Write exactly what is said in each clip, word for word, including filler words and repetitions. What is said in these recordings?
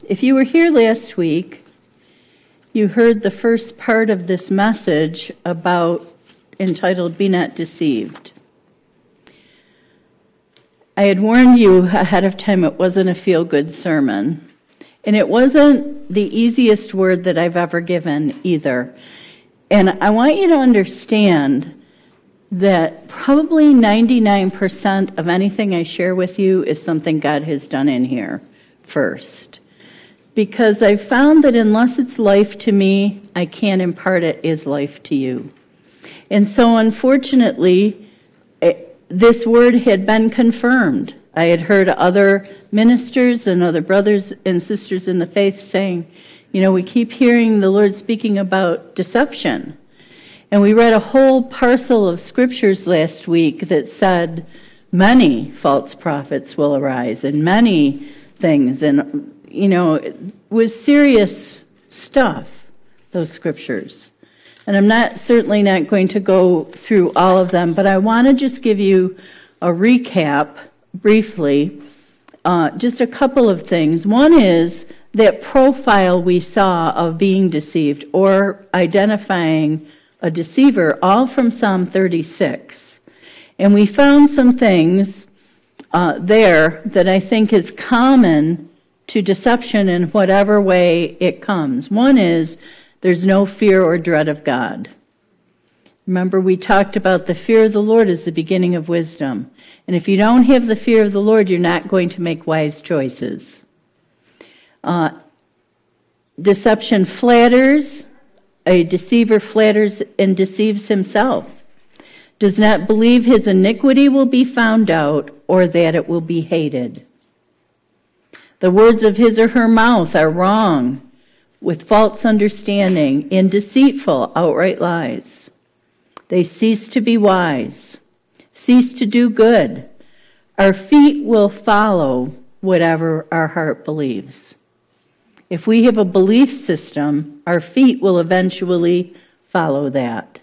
If you were here last week, you heard the first part of this message about entitled Be Not Deceived. I had warned you ahead of time it wasn't a feel-good sermon. And it wasn't the easiest word that I've ever given either. And I want you to understand that probably ninety-nine percent of anything I share with you is something God has done in here first. Because I've found that unless it's life to me, I can't impart it as life to you. And so unfortunately, it, this word had been confirmed. I had heard other ministers and other brothers and sisters in the faith saying, you know, we keep hearing the Lord speaking about deception. And we read a whole parcel of scriptures last week that said many false prophets will arise and many things. And, you know, it was serious stuff, those scriptures. And I'm not certainly not going to go through all of them, but I want to just give you a recap briefly, uh, just a couple of things. One is that profile we saw of being deceived or identifying a deceiver, all from Psalm thirty-six. And we found some things uh, there that I think is common to deception in whatever way it comes. One is there's no fear or dread of God. Remember, we talked about the fear of the Lord is the beginning of wisdom. And if you don't have the fear of the Lord, you're not going to make wise choices. Uh, deception flatters. A deceiver flatters and deceives himself. Does not believe his iniquity will be found out or that it will be hated. The words of his or her mouth are wrong, with false understanding, in deceitful, outright lies. They cease to be wise, cease to do good. Our feet will follow whatever our heart believes. If we have a belief system, our feet will eventually follow that.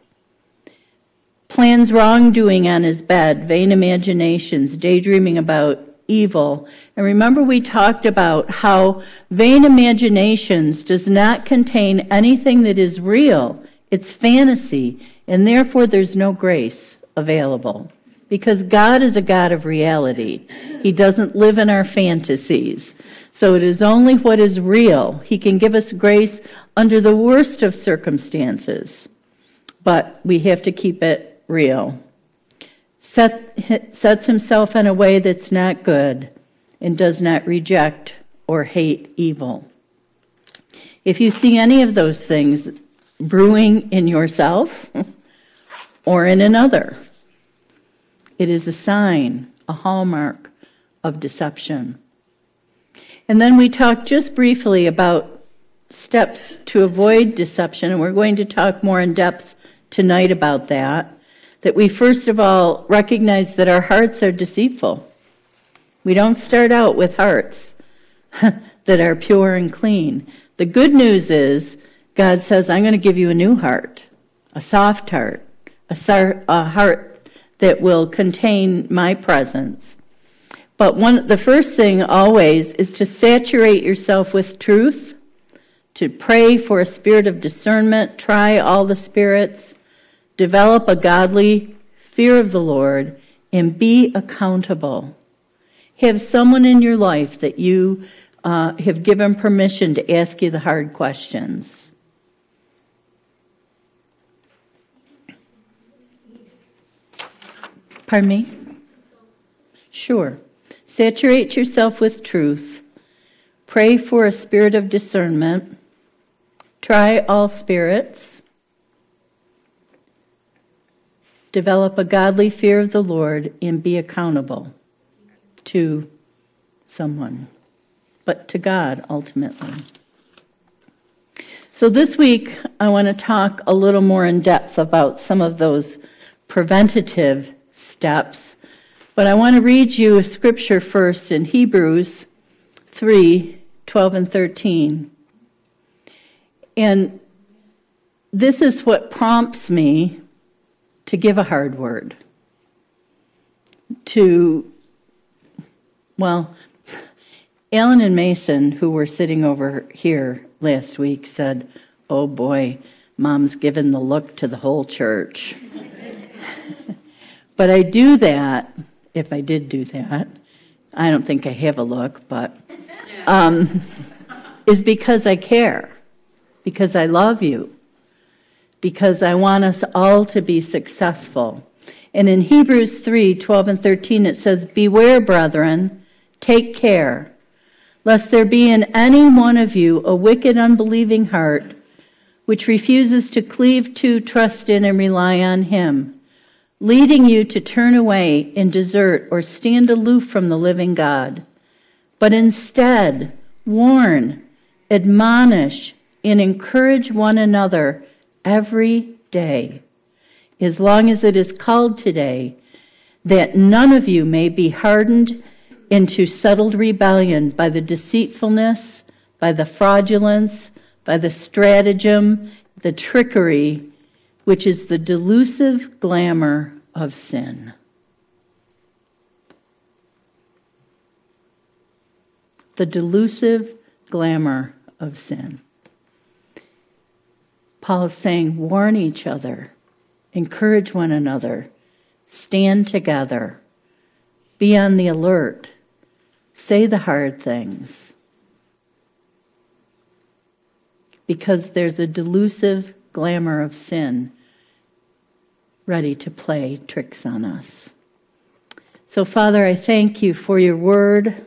Plans wrongdoing on his bed, vain imaginations, daydreaming about evil. And remember, we talked about how vain imaginations does not contain anything that is real. It's fantasy, and therefore there's no grace available. Because God is a God of reality. He doesn't live in our fantasies. So it is only what is real. He can give us grace under the worst of circumstances. But we have to keep it real. Set, sets himself in a way that's not good and does not reject or hate evil. If you see any of those things brewing in yourself or in another, it is a sign, a hallmark of deception. And then we talked just briefly about steps to avoid deception, and we're going to talk more in depth tonight about that. That we first of all recognize that our hearts are deceitful. We don't start out with hearts that are pure and clean. The good news is God says, I'm going to give you a new heart, a soft heart, a, sar- a heart that will contain my presence. But one, the first thing always is to saturate yourself with truth, to pray for a spirit of discernment, try all the spirits, develop a godly fear of the Lord, and be accountable. Have someone in your life that you uh, have given permission to ask you the hard questions. Pardon me? Sure. Saturate yourself with truth. Pray for a spirit of discernment. Try all spirits. Develop a godly fear of the Lord and be accountable to someone, but to God ultimately. So this week, I want to talk a little more in depth about some of those preventative steps. But I want to read you a scripture first in Hebrews three, twelve and thirteen. And this is what prompts me to give a hard word. To, well, Alan and Mason, who were sitting over here last week, said, "Oh boy, Mom's given the look to the whole church." But I do that, if I did do that, I don't think I have a look, but, um, is because I care, because I love you, because I want us all to be successful. And in Hebrews three, twelve and thirteen, it says, "Beware, brethren, take care, lest there be in any one of you a wicked, unbelieving heart, which refuses to cleave to, trust in, and rely on him, leading you to turn away and desert or stand aloof from the living God. But instead, warn, admonish, and encourage one another every day, as long as it is called today, that none of you may be hardened into settled rebellion by the deceitfulness, by the fraudulence, by the stratagem, the trickery, which is the delusive glamour of sin." The delusive glamour of sin. Paul is saying, warn each other, encourage one another, stand together, be on the alert, say the hard things, because there's a delusive glamour of sin ready to play tricks on us. So, Father, I thank you for your word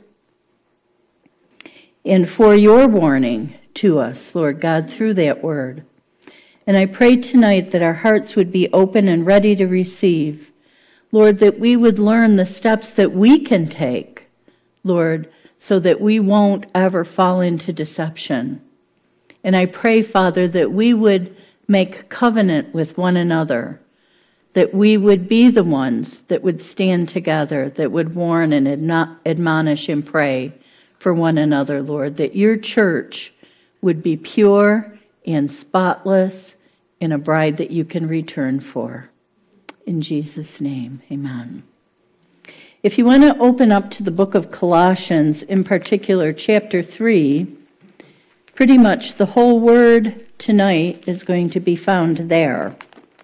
and for your warning to us, Lord God, through that word. And I pray tonight that our hearts would be open and ready to receive, Lord, that we would learn the steps that we can take, Lord, so that we won't ever fall into deception. And I pray, Father, that we would make covenant with one another, that we would be the ones that would stand together, that would warn and admo- admonish and pray for one another, Lord, that your church would be pure and spotless and a bride that you can return for. In Jesus' name, amen. If you want to open up to the book of Colossians, in particular, chapter three, pretty much the whole word tonight is going to be found there.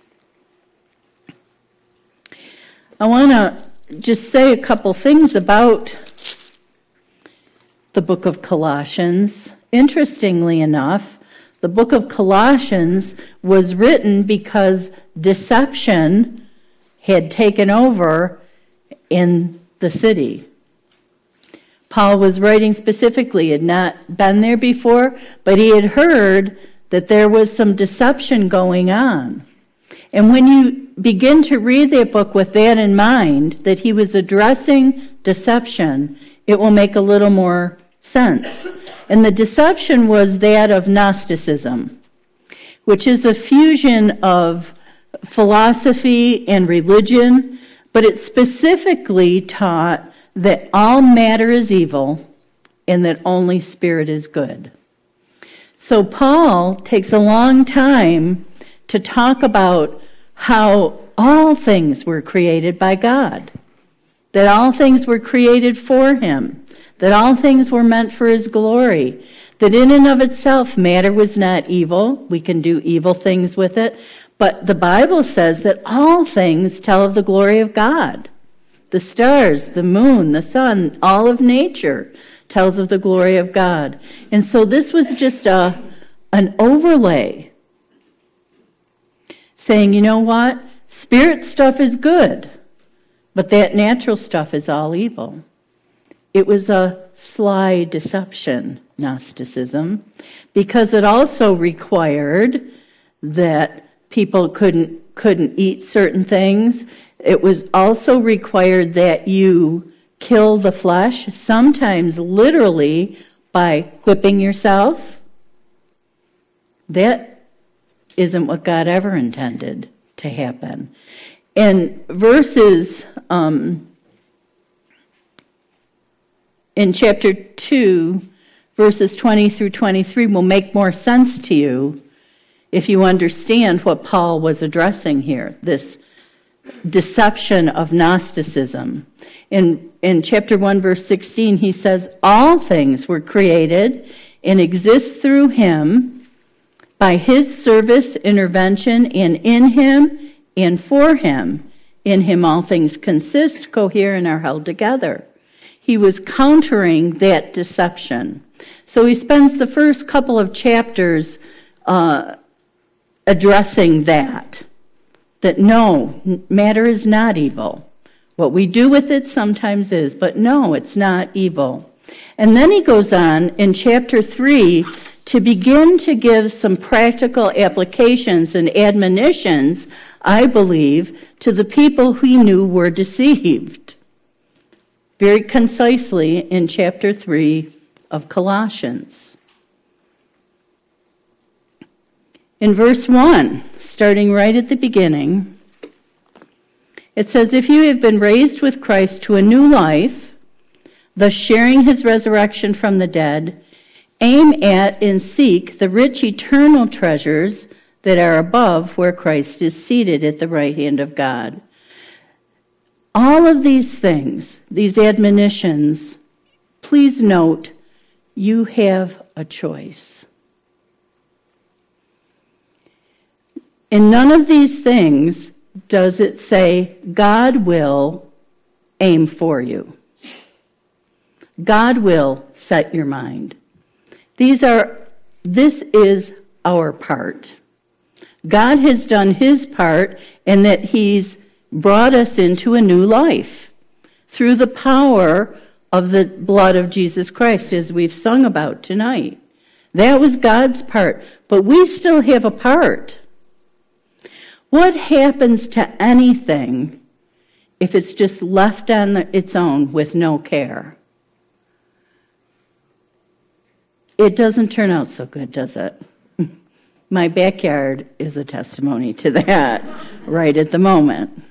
I want to just say a couple things about the book of Colossians. Interestingly enough, the book of Colossians was written because deception had taken over in the city. Paul was writing specifically, had not been there before, but he had heard that there was some deception going on. And when you begin to read that book with that in mind, that he was addressing deception, it will make a little more sense. And the deception was that of Gnosticism, which is a fusion of philosophy and religion, but it specifically taught that all matter is evil and that only spirit is good. So Paul takes a long time to talk about how all things were created by God, that all things were created for him, that all things were meant for his glory, that in and of itself matter was not evil. We can do evil things with it, but the Bible says that all things tell of the glory of God. The stars, the moon, the sun, all of nature tells of the glory of God. And so this was just a an overlay saying, you know what? Spirit stuff is good, but that natural stuff is all evil. It was a sly deception, Gnosticism, because it also required that people couldn't couldn't eat certain things. It was also required that you kill the flesh, sometimes literally by whipping yourself. That isn't what God ever intended to happen. And verses um, in chapter two, verses twenty through twenty-three will make more sense to you if you understand what Paul was addressing here, this deception of Gnosticism. In, in chapter one, verse sixteen, he says, all things were created and exist through him, by his service, intervention, and in him and for him. In him all things consist, cohere, and are held together. He was countering that deception. So he spends the first couple of chapters uh, addressing that. That no, matter is not evil. What we do with it sometimes is, but no, it's not evil. And then he goes on in chapter three to begin to give some practical applications and admonitions, I believe, to the people he knew were deceived. Very concisely in chapter three of Colossians. In verse one, starting right at the beginning, it says, if you have been raised with Christ to a new life, thus sharing his resurrection from the dead, aim at and seek the rich eternal treasures that are above where Christ is seated at the right hand of God. All of these things, these admonitions, please note, you have a choice. In none of these things does it say God will aim for you. God will set your mind. These are, this is our part. God has done his part in that he's brought us into a new life through the power of the blood of Jesus Christ, as we've sung about tonight. That was God's part, but we still have a part. What happens to anything if it's just left on its own with no care? It doesn't turn out so good, does it? My backyard is a testimony to that right at the moment.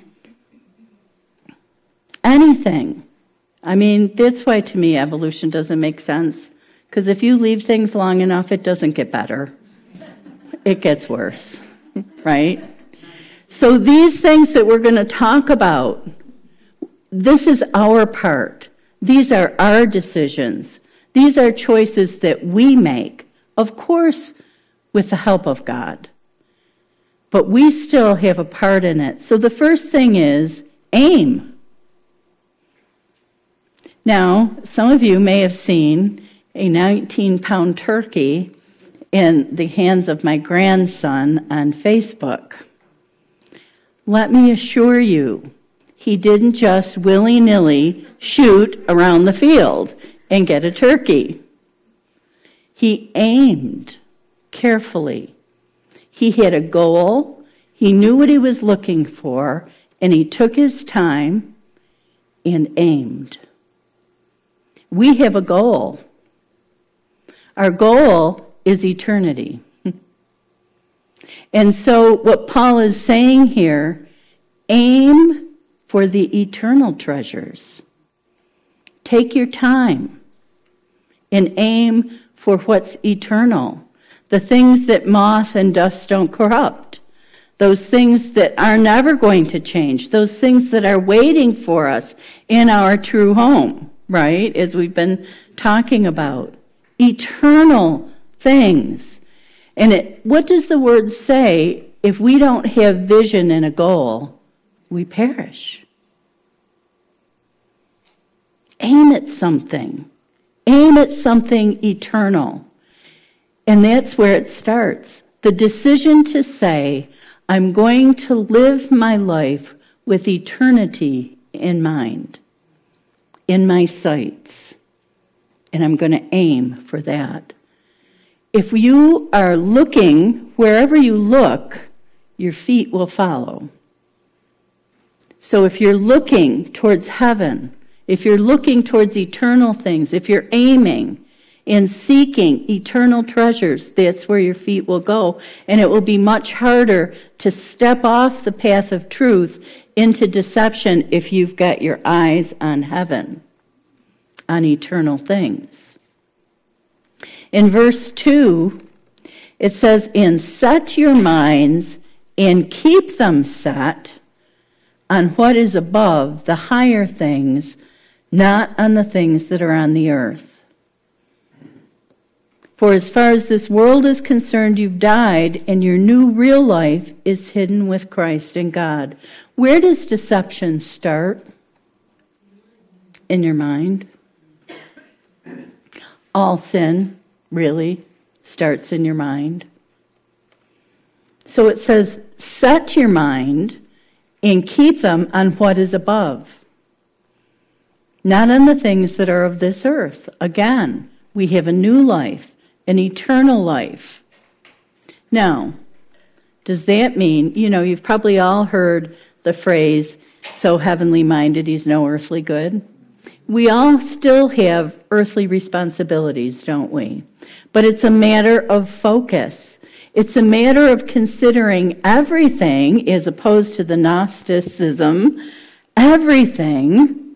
Anything. I mean, that's why to me evolution doesn't make sense. Because if you leave things long enough, it doesn't get better. It gets worse, right? So these things that we're going to talk about, this is our part. These are our decisions. These are choices that we make, of course, with the help of God. But we still have a part in it. So the first thing is aim. Now, some of you may have seen a nineteen-pound turkey in the hands of my grandson on Facebook. Let me assure you, he didn't just willy-nilly shoot around the field and get a turkey. He aimed carefully. He had a goal, he knew what he was looking for, and he took his time and aimed. We have a goal. Our goal is eternity. And so what Paul is saying here, aim for the eternal treasures. Take your time and aim for what's eternal. The things that moth and dust don't corrupt. Those things that are never going to change. Those things that are waiting for us in our true home, right? As we've been talking about. Eternal things. And it, what does the word say? If we don't have vision and a goal, we perish. Aim at something. Aim at something eternal. And that's where it starts. The decision to say, I'm going to live my life with eternity in mind, in my sights. And I'm going to aim for that. If you are looking, wherever you look, your feet will follow. So if you're looking towards heaven, if you're looking towards eternal things, if you're aiming and seeking eternal treasures, that's where your feet will go. And it will be much harder to step off the path of truth into deception if you've got your eyes on heaven, on eternal things. In verse two, it says, and set your minds and keep them set on what is above, the higher things, not on the things that are on the earth. For as far as this world is concerned, you've died, and your new real life is hidden with Christ in God. Where does deception start? In your mind. All sin, really, starts in your mind. So it says, set your mind and keep them on what is above, not on the things that are of this earth. Again, we have a new life, an eternal life. Now, does that mean, you know, you've probably all heard the phrase, so heavenly minded, he's no earthly good. We all still have earthly responsibilities, don't we? But it's a matter of focus. It's a matter of considering everything, as opposed to the Gnosticism, everything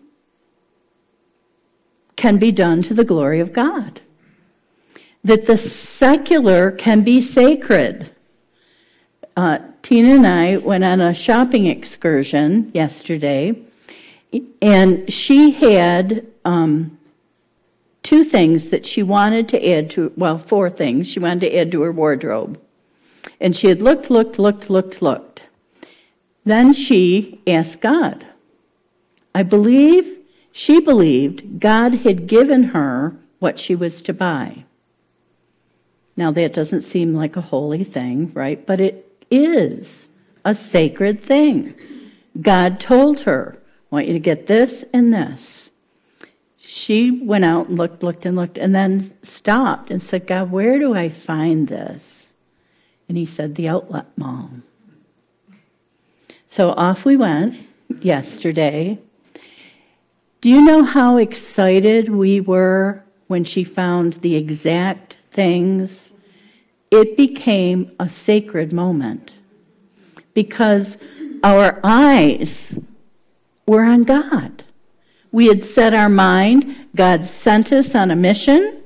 can be done to the glory of God. That the secular can be sacred. Uh, Tina and I went on a shopping excursion yesterday, and she had um, two things that she wanted to add to, well, four things she wanted to add to her wardrobe. And she had looked, looked, looked, looked, looked. Then she asked God. I believe she believed God had given her what she was to buy. Now, that doesn't seem like a holy thing, right? But it is a sacred thing. God told her, I want you to get this and this. She went out and looked, looked, and looked, and then stopped and said, God, where do I find this? And he said, the outlet mall. So off we went yesterday. Do you know how excited we were when she found the exact things? It became a sacred moment because our eyes were on God. We had set our mind. God sent us on a mission,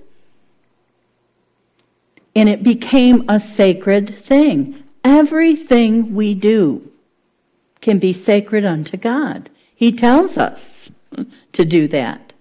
and it became a sacred thing. Everything we do can be sacred unto God. He tells us to do that.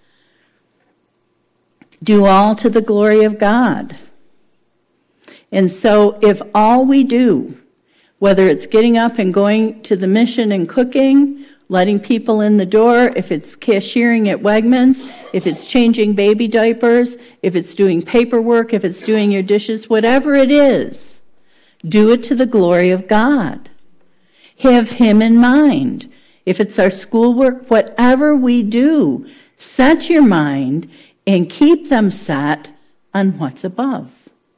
Do all to the glory of God. And so if all we do, whether it's getting up and going to the mission and cooking, letting people in the door, if it's cashiering at Wegmans, if it's changing baby diapers, if it's doing paperwork, if it's doing your dishes, whatever it is, do it to the glory of God. Have him in mind. If it's our schoolwork, whatever we do, set your mind and keep them set on what's above.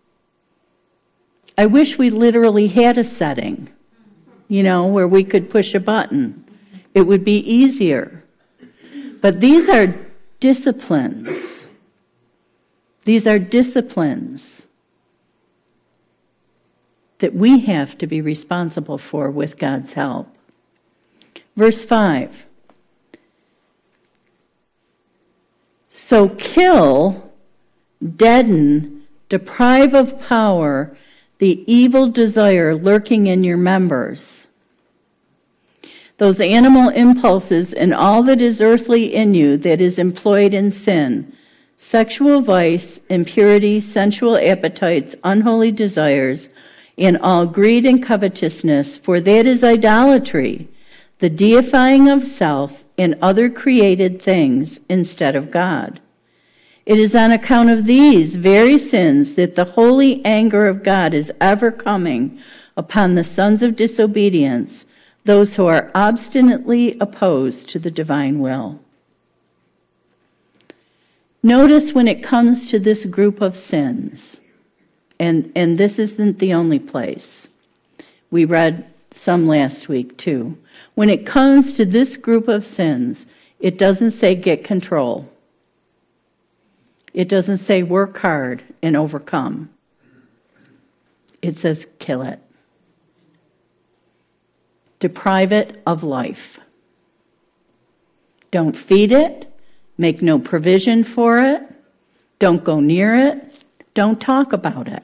I wish we literally had a setting, you know, where we could push a button. It would be easier. But these are disciplines. These are disciplines that we have to be responsible for with God's help. Verse five. So kill, deaden, deprive of power the evil desire lurking in your members. Those animal impulses and all that is earthly in you that is employed in sin, sexual vice, impurity, sensual appetites, unholy desires, and all greed and covetousness, for that is idolatry, the deifying of self and other created things instead of God. It is on account of these very sins that the holy anger of God is ever coming upon the sons of disobedience, those who are obstinately opposed to the divine will. Notice when it comes to this group of sins, and, and this isn't the only place. We read some last week too. When it comes to this group of sins, it doesn't say get control. It doesn't say work hard and overcome. It says kill it. Deprive it of life. Don't feed it. Make no provision for it. Don't go near it. Don't talk about it.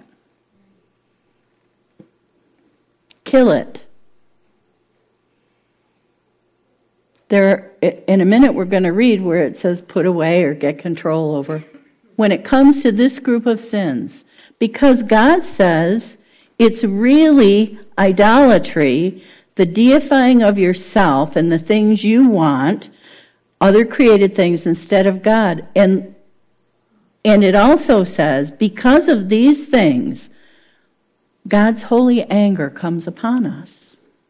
Kill it. There, in a minute, we're going to read where it says put away or get control over. When it comes to this group of sins, because God says it's really idolatry, the deifying of yourself and the things you want, other created things instead of God. And, and it also says, because of these things, God's holy anger comes upon us.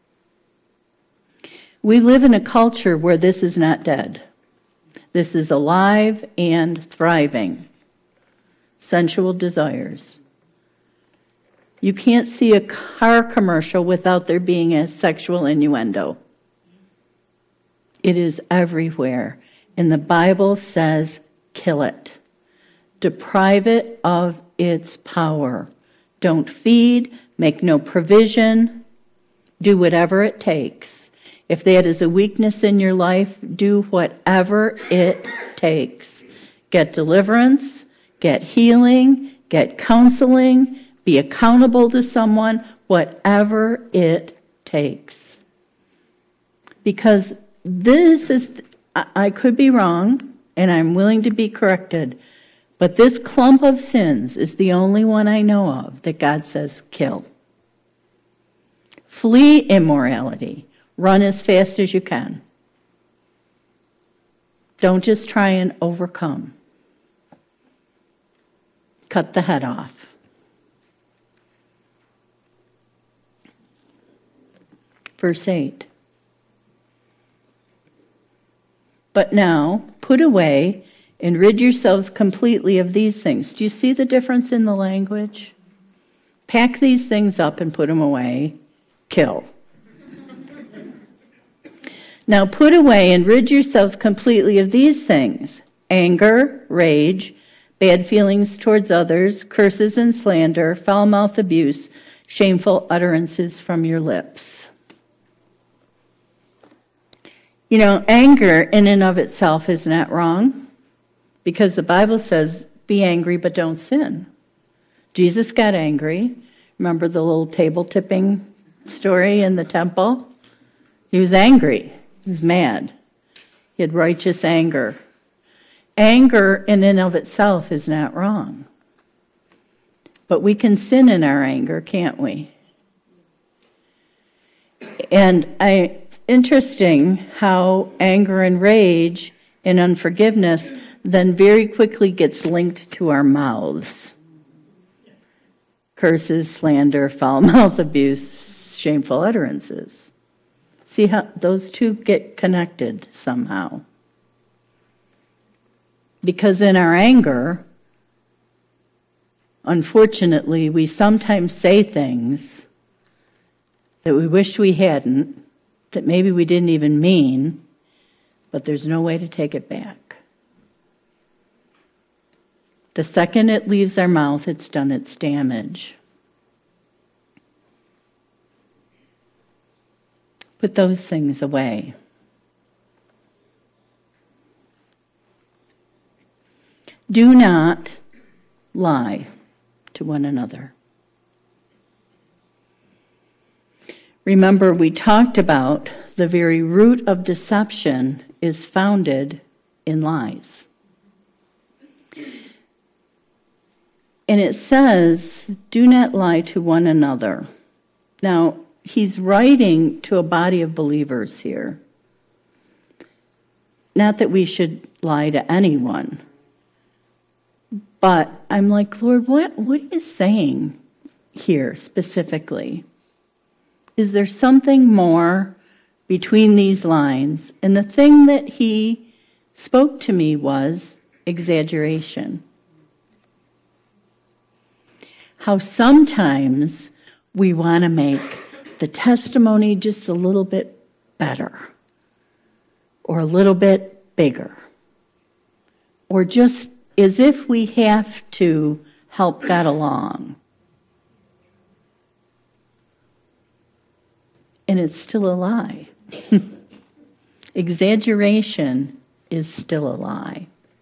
We live in a culture where this is not dead. This is alive and thriving. Sensual desires. You can't see a car commercial without there being a sexual innuendo. It is everywhere. And the Bible says, kill it. Deprive it of its power. Don't feed, make no provision, do whatever it takes. If that is a weakness in your life, do whatever it takes. Get deliverance, get healing, get counseling, be accountable to someone, whatever it takes. Because this is, I could be wrong, and I'm willing to be corrected, but this clump of sins is the only one I know of that God says kill. Flee immorality. Run as fast as you can. Don't just try and overcome. Cut the head off. Verse eight. But now, put away and rid yourselves completely of these things. Do you see the difference in the language? Pack these things up and put them away. Kill. Now put away and rid yourselves completely of these things: anger, rage, bad feelings towards others, curses and slander, foul-mouthed abuse, shameful utterances from your lips. You know, anger in and of itself is not wrong, because the Bible says, be angry but don't sin. Jesus got angry. Remember the little table tipping story in the temple? He was angry. He was mad. He had righteous anger. Anger in and of itself is not wrong. But we can sin in our anger, can't we? And I, it's interesting how anger and rage and unforgiveness then very quickly gets linked to our mouths. Curses, slander, foul-mouthed abuse, shameful utterances. See how those two get connected somehow. Because in our anger, unfortunately, we sometimes say things that we wish we hadn't, that maybe we didn't even mean, but there's no way to take it back. The second it leaves our mouth, it's done its damage. Put those things away. Do not lie to one another. Remember, we talked about the very root of deception is founded in lies. And it says, do not lie to one another. Now, he's writing to a body of believers here. Not that we should lie to anyone. But I'm like, Lord, what, what are you saying here specifically? Is there something more between these lines? And the thing that he spoke to me was exaggeration. How sometimes we want to make the testimony just a little bit better, or a little bit bigger, or just as if we have to help God along. And it's still a lie. Exaggeration is still a lie.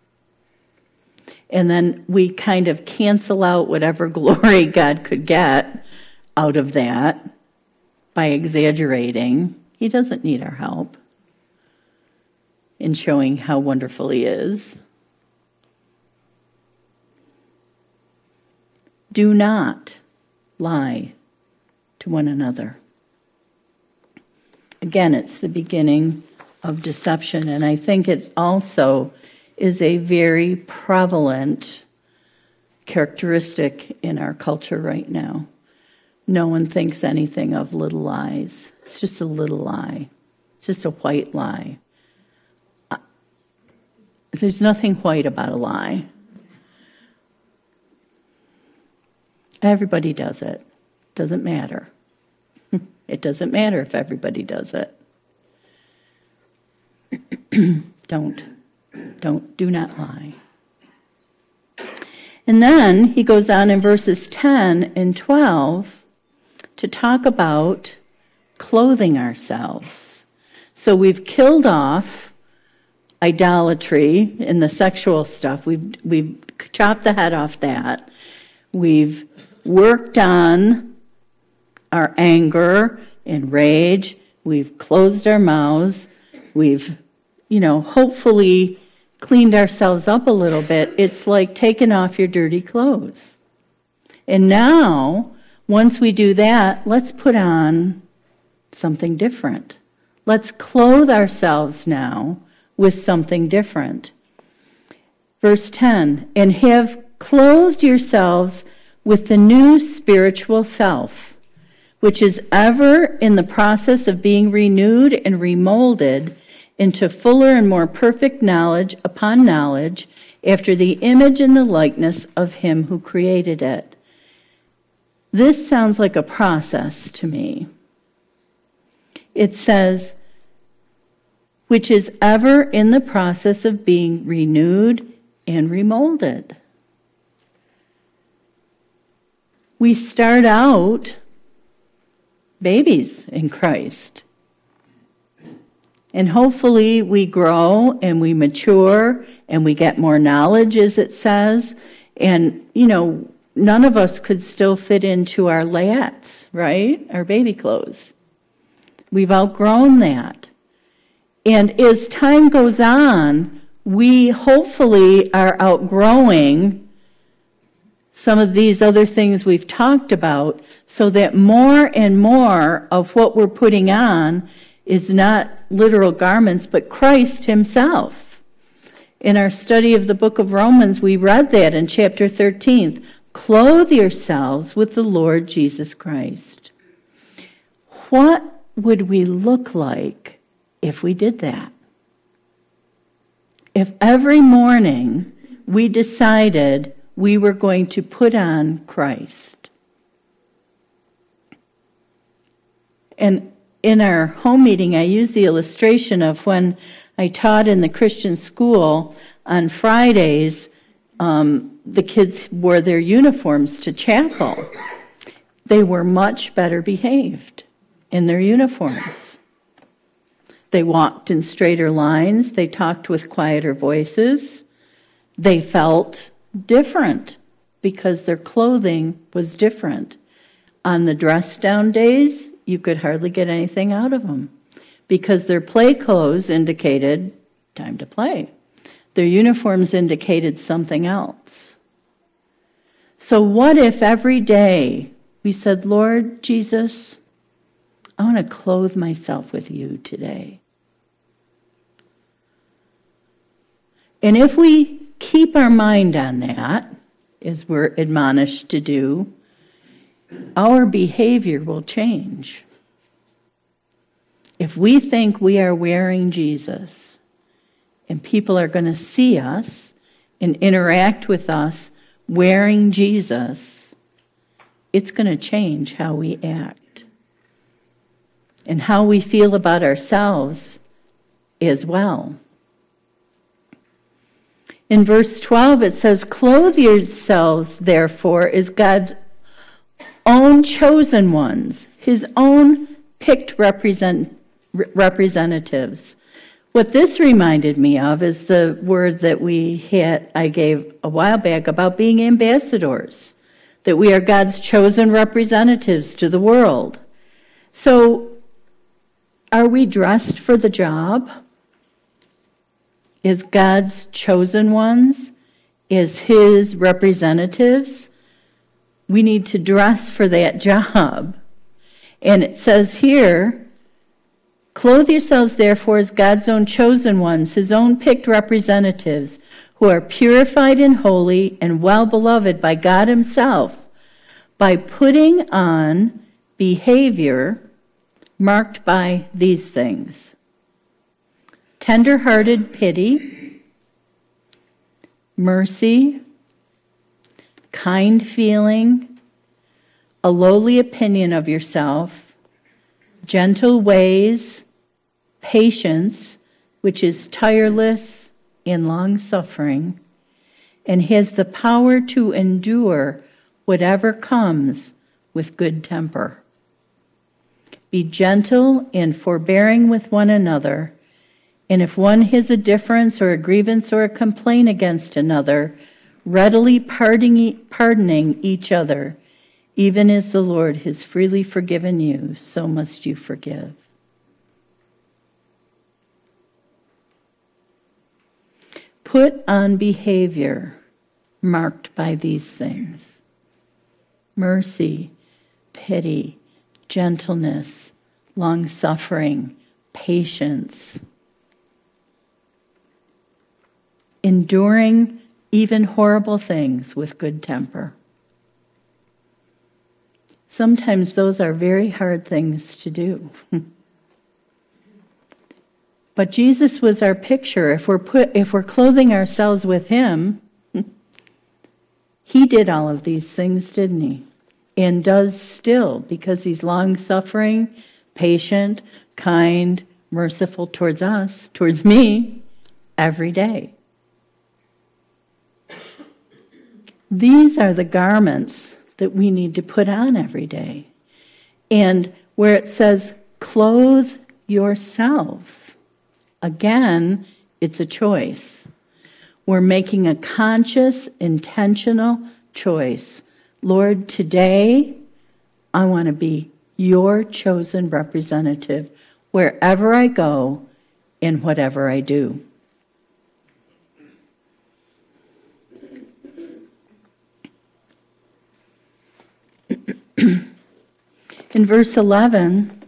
And then we kind of cancel out whatever glory God could get out of that by exaggerating. He doesn't need our help. in showing how wonderful he is. Do not lie to one another. Again, it's the beginning of deception, and I think it also is a very prevalent characteristic in our culture right now. No one thinks anything of little lies. It's just a little lie. It's just a white lie. There's nothing white about a lie. Everybody does it. Doesn't matter. It doesn't matter if everybody does it. Don't. Don't. Do not lie. And then he goes on in verses ten and twelve to talk about clothing ourselves. So we've killed off idolatry and the sexual stuff. We've, we've chopped the head off that. We've worked on our anger and rage. We've closed our mouths. We've, you know, hopefully cleaned ourselves up a little bit. It's like taking off your dirty clothes. And now, once we do that, let's put on something different. Let's clothe ourselves now with something different. Verse ten, and have clothed yourselves with the new spiritual self, which is ever in the process of being renewed and remolded into fuller and more perfect knowledge upon knowledge, after the image and the likeness of him who created it. This sounds like a process to me. It says, which is ever in the process of being renewed and remolded. We start out babies in Christ. And hopefully we grow and we mature and we get more knowledge, as it says. And, you know, none of us could still fit into our layettes, right? Our baby clothes. We've outgrown that. And as time goes on, we hopefully are outgrowing some of these other things we've talked about, so that more and more of what we're putting on is not literal garments, but Christ himself. In our study of the book of Romans, we read that in chapter thirteen. Clothe yourselves with the Lord Jesus Christ. What would we look like if we did that? If every morning we decided we were going to put on Christ. And in our home meeting, I used the illustration of when I taught in the Christian school on Fridays, um, the kids wore their uniforms to chapel. They were much better behaved in their uniforms. They walked in straighter lines. They talked with quieter voices. They felt different because their clothing was different. On the dress down days, you could hardly get anything out of them because their play clothes indicated time to play. Their uniforms indicated something else. So what if every day we said, Lord Jesus, I want to clothe myself with you today. And if we keep our mind on that, as we're admonished to do, our behavior will change. If we think we are wearing Jesus and people are going to see us and interact with us wearing Jesus, it's going to change how we act and how we feel about ourselves as well. In verse twelve, it says, clothe yourselves, therefore, as God's own chosen ones, his own picked represent, representatives. What this reminded me of is the word that we had, I gave a while back about being ambassadors, that we are God's chosen representatives to the world. So, are we dressed for the job? as God's chosen ones, as his representatives. We need to dress for that job. And it says here, clothe yourselves therefore as God's own chosen ones, his own picked representatives, who are purified and holy and well beloved by God himself, by putting on behavior marked by these things: tender-hearted pity, mercy, kind feeling, a lowly opinion of yourself, gentle ways, patience, which is tireless and long-suffering, and has the power to endure whatever comes with good temper. Be gentle and forbearing with one another, and if one has a difference or a grievance or a complaint against another, readily pardoning each other, even as the Lord has freely forgiven you, so must you forgive. Put on behavior marked by these things: mercy, pity, gentleness, long-suffering, patience, enduring even horrible things with good temper. Sometimes those are very hard things to do. But Jesus was our picture. If we're put, if we're clothing ourselves with him, he did all of these things, didn't he? And does still, because he's long-suffering, patient, kind, merciful towards us, towards me, every day. These are the garments that we need to put on every day. And where it says, clothe yourselves, again, it's a choice. We're making a conscious, intentional choice. Lord, today I want to be your chosen representative wherever I go and whatever I do. In verse eleven,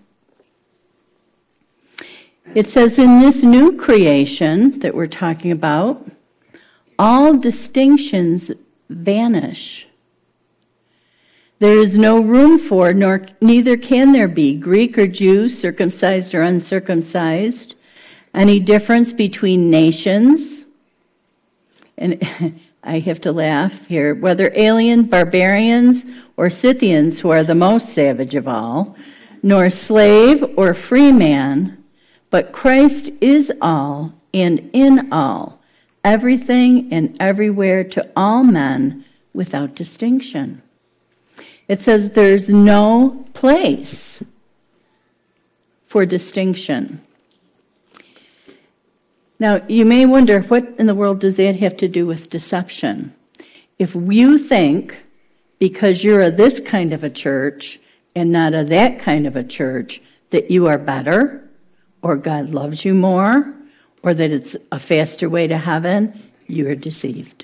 it says, in this new creation that we're talking about, all distinctions vanish. There is no room for, nor neither can there be, Greek or Jew, circumcised or uncircumcised, any difference between nations. And I have to laugh here. Whether alien, barbarians, or Scythians, who are the most savage of all, nor slave or free man, but Christ is all and in all, everything and everywhere to all men without distinction. It says there's no place for distinction. Now, you may wonder, what in the world does that have to do with deception? If you think because you're a this kind of a church and not a that kind of a church that you are better, or God loves you more, or that it's a faster way to heaven, you are deceived.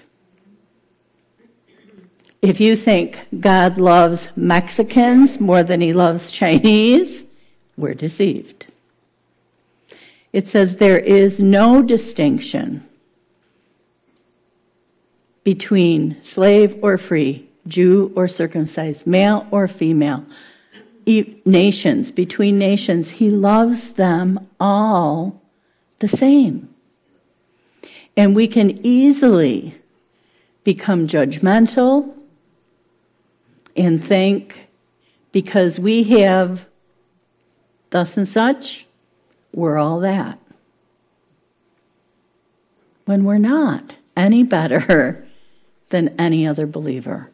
If you think God loves Mexicans more than he loves Chinese, we're deceived. It says there is no distinction between slave or free, Jew or circumcised, male or female, nations, between nations. He loves them all the same. And we can easily become judgmental and think, because we have thus and such, we're all that. When we're not any better than any other believer.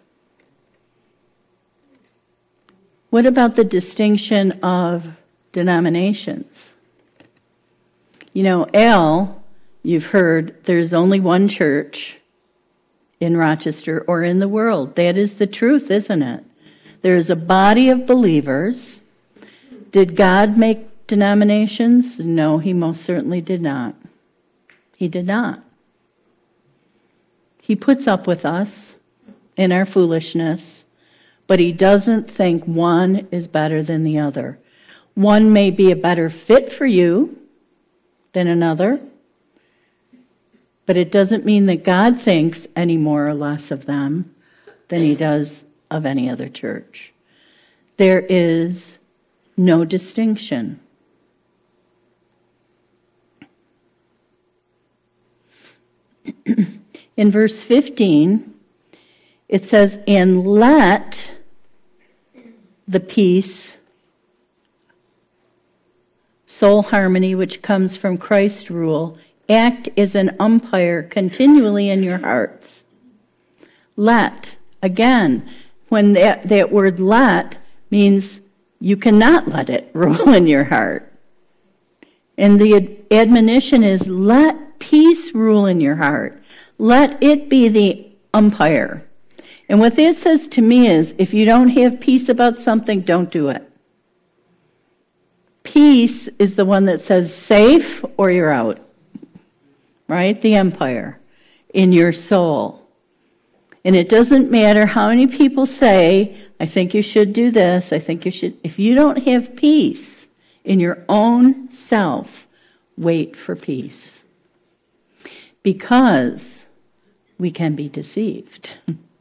What about the distinction of denominations? You know, Al, you've heard there's only one church in Rochester or in the world. That is the truth, isn't it? There is a body of believers. Did God make denominations? No, he most certainly did not. He did not. He puts up with us in our foolishness, but he doesn't think one is better than the other. One may be a better fit for you than another, but it doesn't mean that God thinks any more or less of them than he does of any other church. There is no distinction. In verse fifteen, it says, and let the peace, soul harmony, which comes from Christ's rule, act as an umpire continually in your hearts. Let, again, when that, that word let means you cannot let it rule in your heart. And the admonition is let peace rule in your heart. Let it be the umpire. And what that says to me is, if you don't have peace about something, don't do it. Peace is the one that says safe or you're out. Right? The umpire in your soul. And it doesn't matter how many people say, I think you should do this, I think you should. If you don't have peace in your own self, wait for peace. Because we can be deceived.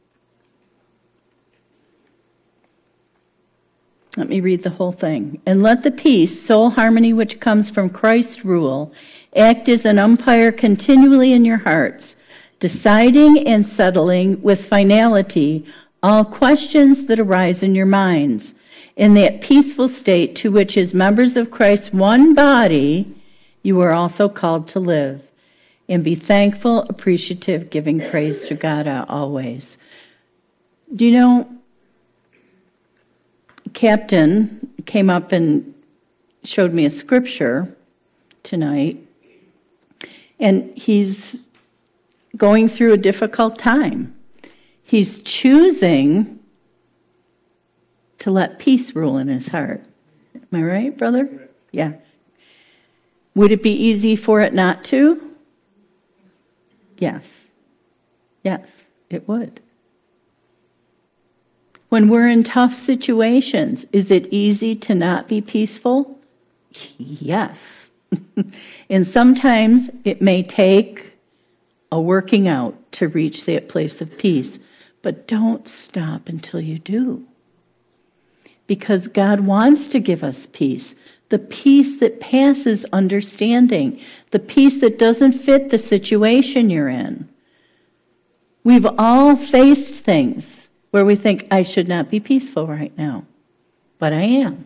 Let me read the whole thing. And let the peace, soul harmony, which comes from Christ's rule, act as an umpire continually in your hearts, deciding and settling with finality all questions that arise in your minds, in that peaceful state to which, as members of Christ's one body, you are also called to live. And be thankful, appreciative, giving praise to God always. Do you know, Captain came up and showed me a scripture tonight, and he's going through a difficult time. He's choosing to let peace rule in his heart. Am I right, brother? Yeah. Would it be easy for it not to? Yes. Yes, it would. When we're in tough situations, is it easy to not be peaceful? Yes. And sometimes it may take a working out to reach that place of peace, but don't stop until you do. Because God wants to give us peace, the peace that passes understanding, the peace that doesn't fit the situation you're in. We've all faced things where we think, I should not be peaceful right now, but I am.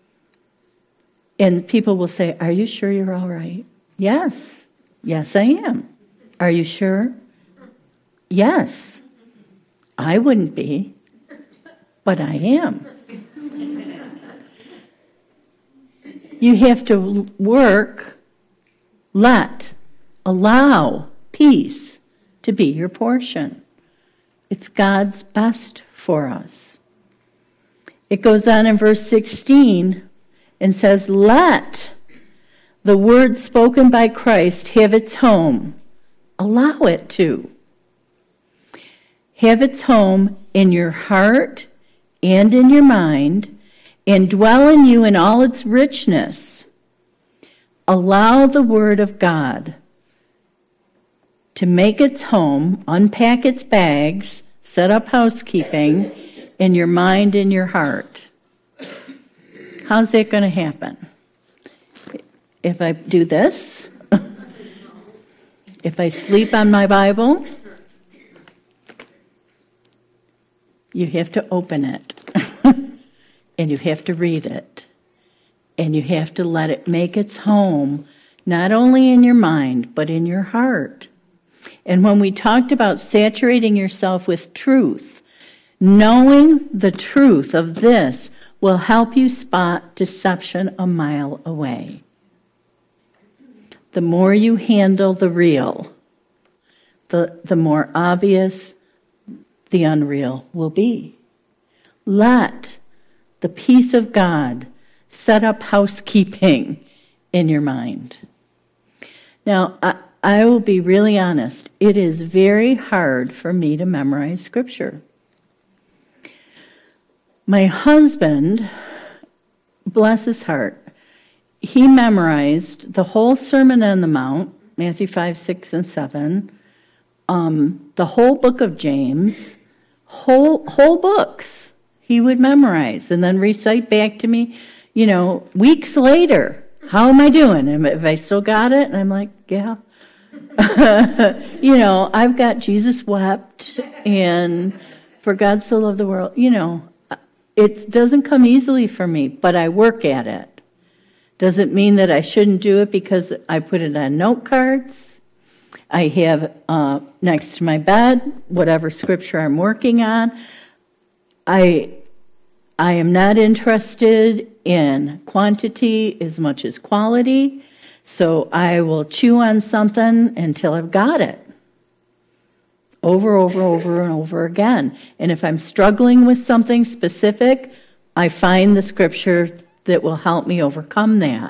And people will say, are you sure you're all right? Yes. Yes, I am. Are you sure? Yes. I wouldn't be, but I am. You have to work, let, allow peace to be your portion. It's God's best for us. It goes on in verse sixteen and says, let the word spoken by Christ have its home. Allow it to. Have its home in your heart and in your mind, and dwell in you in all its richness. Allow the word of God to make its home, unpack its bags, set up housekeeping in your mind and your heart. How's that going to happen? If I do this, if I sleep on my Bible, you have to open it, and you have to read it, and you have to let it make its home, not only in your mind, but in your heart. And when we talked about saturating yourself with truth, knowing the truth of this will help you spot deception a mile away. The more you handle the real, the, the more obvious the unreal will be. Let the peace of God set up housekeeping in your mind. Now, I, I will be really honest. It is very hard for me to memorize Scripture. My husband, bless his heart, he memorized the whole Sermon on the Mount, Matthew five, six, and seven, um, the whole book of James, whole whole books he would memorize and then recite back to me, you know, weeks later. How am I doing? And if I still got it? And I'm like, yeah. You know, I've got Jesus wept and for God so loved the world. You know, it doesn't come easily for me, but I work at it. Doesn't mean that I shouldn't do it because I put it on note cards. I have uh, next to my bed whatever scripture I'm working on. I I am not interested in quantity as much as quality, so I will chew on something until I've got it. Over, over, over, and over again. And if I'm struggling with something specific, I find the scripture that will help me overcome that.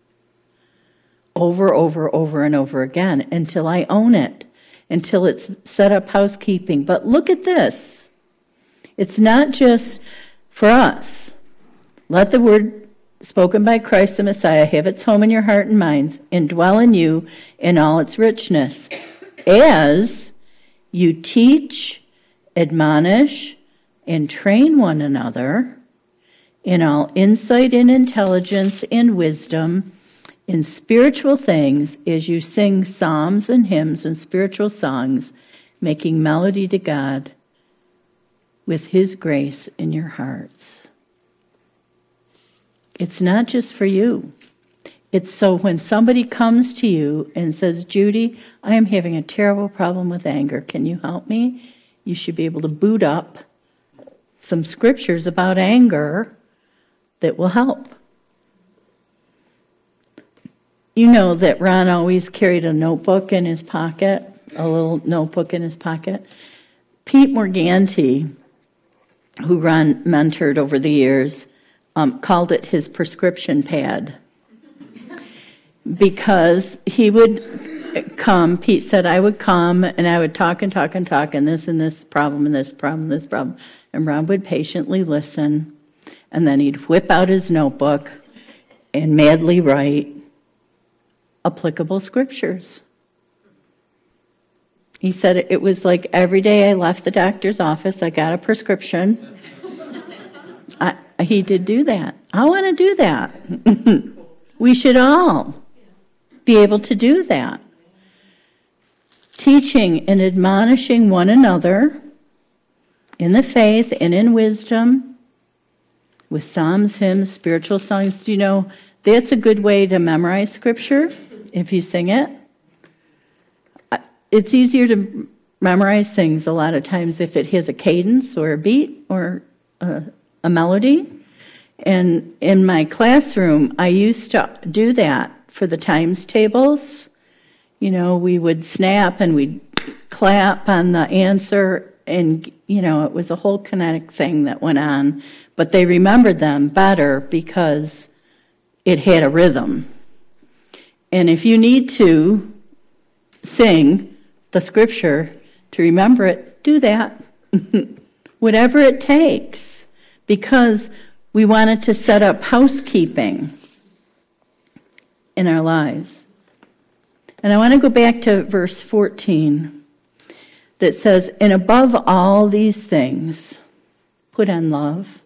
Over, over, over, and over again until I own it, until it's set up housekeeping. But look at this. It's not just for us. Let the word spoken by Christ the Messiah have its home in your heart and minds and dwell in you in all its richness, as you teach, admonish, and train one another in all insight and intelligence and wisdom in spiritual things, as you sing psalms and hymns and spiritual songs, making melody to God with his grace in your hearts. It's not just for you. It's so when somebody comes to you and says, Judy, I am having a terrible problem with anger. Can you help me? You should be able to boot up some scriptures about anger that will help. You know that Ron always carried a notebook in his pocket, a little notebook in his pocket. Pete Morganti, who Ron mentored over the years, um, called it his prescription pad. Because he would come, Pete said, I would come and I would talk and talk and talk and this and this problem and this problem and this problem. And Ron would patiently listen. And then he'd whip out his notebook and madly write applicable scriptures. He said it was like every day I left the doctor's office, I got a prescription. I, he did do that. I want to do that. We should all be able to do that. Teaching and admonishing one another in the faith and in wisdom with psalms, hymns, spiritual songs. Do you know that's a good way to memorize scripture if you sing it? It's easier to memorize things a lot of times if it has a cadence or a beat or a, a melody. And in my classroom, I used to do that for the times tables. You know, we would snap and we'd clap on the answer, and, you know, it was a whole kinetic thing that went on. But they remembered them better because it had a rhythm. And if you need to sing the scripture to remember it, do that. Whatever it takes, because we wanted to set up housekeeping in our lives. And I want to go back to verse fourteen that says, and above all these things, put on love.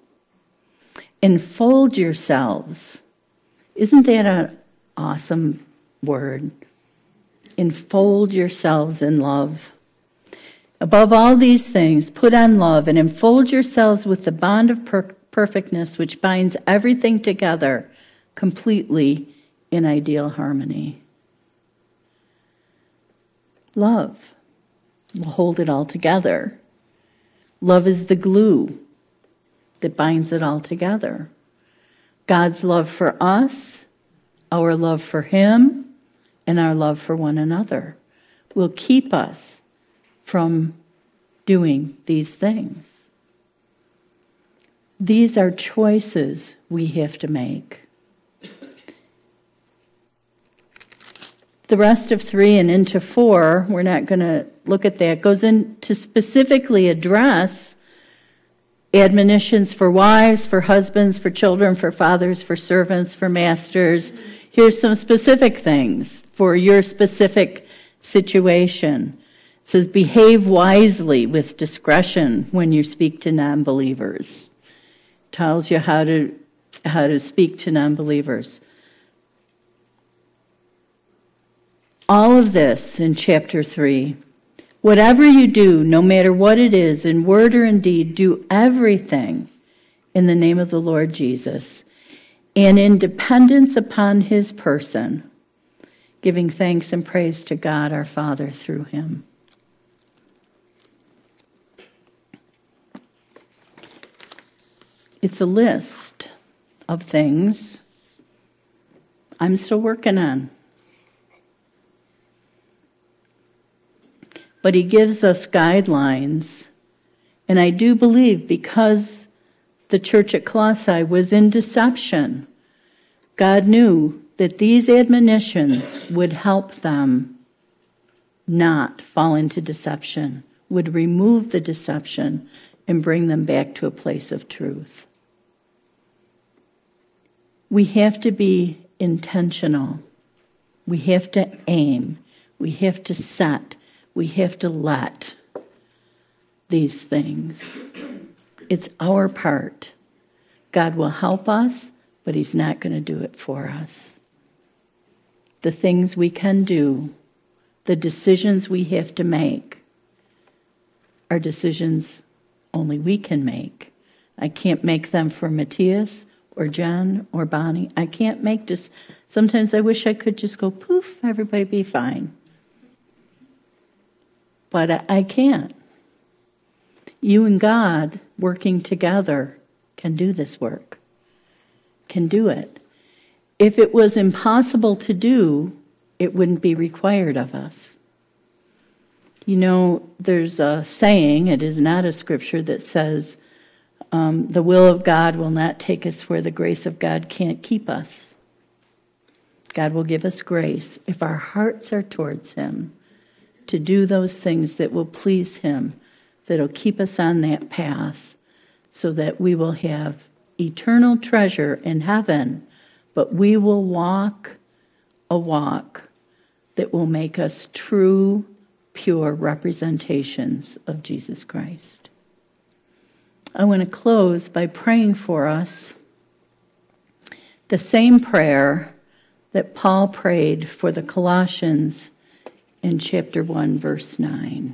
Enfold yourselves. Isn't that an awesome word? Enfold yourselves in love. Above all these things, put on love and enfold yourselves with the bond of per- perfectness which binds everything together completely in ideal harmony. Love will hold it all together. Love is the glue that binds it all together. God's love for us, our love for him, and our love for one another will keep us from doing these things. These are choices we have to make. the rest of three and into four, we're not going to look at that, goes in to specifically address admonitions for wives, for husbands, for children, for fathers, for servants, for masters. Here's some specific things for your specific situation. It says, behave wisely with discretion when you speak to non-believers. Tells you how to how to speak to non-believers. All of this in chapter three. Whatever you do, no matter what it is, in word or in deed, do everything in the name of the Lord Jesus, and in dependence upon his person, giving thanks and praise to God our Father through him. It's a list of things I'm still working on. But he gives us guidelines. And I do believe because the church at Colossae was in deception, God knew that these admonitions would help them not fall into deception, would remove the deception and bring them back to a place of truth. We have to be intentional. We have to aim. We have to set. We have to let these things. It's our part. God will help us, but he's not going to do it for us. The things we can do, the decisions we have to make, are decisions only we can make. I can't make them for Matthias or John or Bonnie. I can't make this. Sometimes I wish I could just go poof, everybody be fine. But I, I can't. You and God working together can do this work, can do it. If it was impossible to do, it wouldn't be required of us. You know, there's a saying, it is not a scripture, that says, um, the will of God will not take us where the grace of God can't keep us. God will give us grace if our hearts are towards him to do those things that will please him, that'll keep us on that path so that we will have eternal treasure in heaven, but we will walk a walk that will make us true, pure representations of Jesus Christ. I want to close by praying for us the same prayer that Paul prayed for the Colossians in chapter one, verse nine.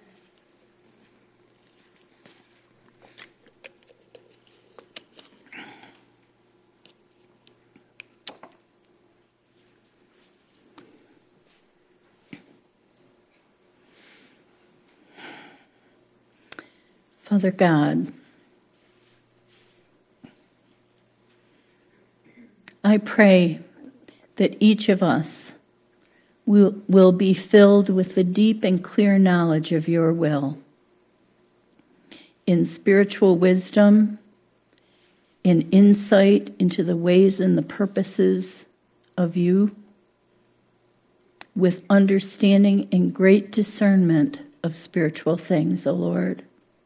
Father God, I pray that each of us will, will be filled with the deep and clear knowledge of your will, in spiritual wisdom, in insight into the ways and the purposes of you, with understanding and great discernment of spiritual things, O Lord.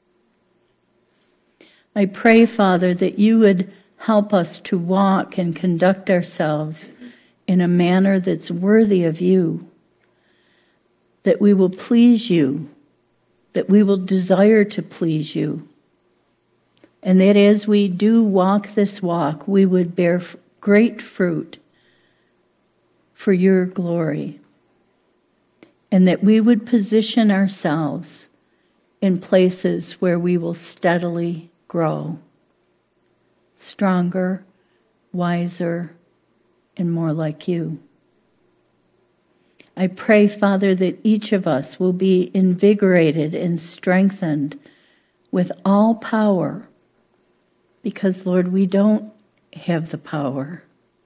I pray, Father, that you would help us to walk and conduct ourselves in a manner that's worthy of you, that we will please you, that we will desire to please you, and that as we do walk this walk, we would bear great fruit for your glory, and that we would position ourselves in places where we will steadily grow, stronger, wiser, and more like you. I pray, Father, that each of us will be invigorated and strengthened with all power, because, Lord, we don't have the power.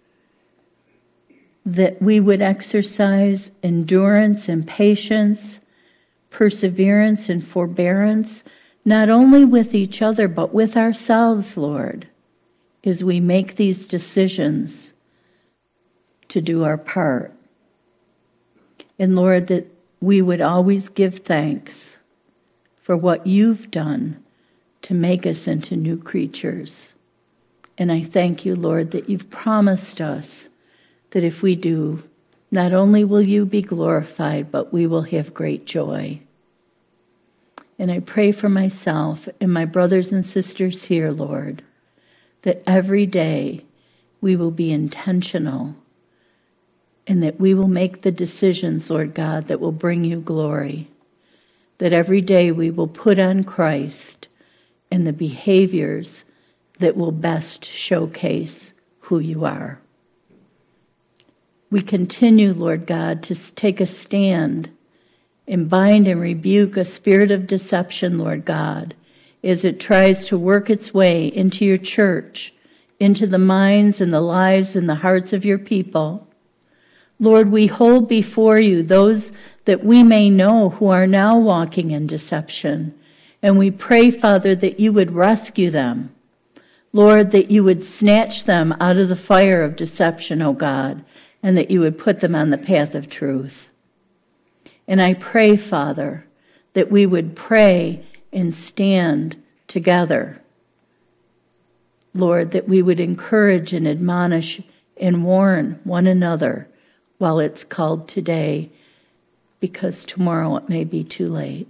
That we would exercise endurance and patience, perseverance and forbearance, not only with each other, but with ourselves, Lord, as we make these decisions to do our part. And Lord, that we would always give thanks for what you've done to make us into new creatures. And I thank you, Lord, that you've promised us that if we do, not only will you be glorified, but we will have great joy. And I pray for myself and my brothers and sisters here, Lord, that every day we will be intentional and that we will make the decisions, Lord God, that will bring you glory. That every day we will put on Christ and the behaviors that will best showcase who you are. We continue, Lord God, to take a stand and bind and rebuke a spirit of deception, Lord God, as it tries to work its way into your church, into the minds and the lives and the hearts of your people. Lord, we hold before you those that we may know who are now walking in deception. And we pray, Father, that you would rescue them. Lord, that you would snatch them out of the fire of deception, O God, and that you would put them on the path of truth. And I pray, Father, that we would pray and stand together. Lord, that we would encourage and admonish and warn one another while it's called today, because tomorrow it may be too late.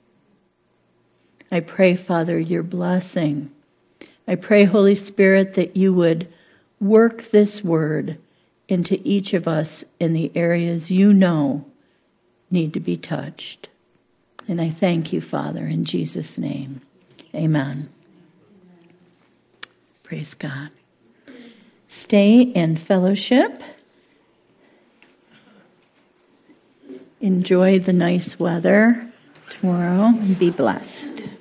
I pray, Father, your blessing. I pray, Holy Spirit, that you would work this word into each of us in the areas you know need to be touched. And I thank you, Father, in Jesus' name. Amen. Praise God. Stay in fellowship. Enjoy the nice weather tomorrow and be blessed.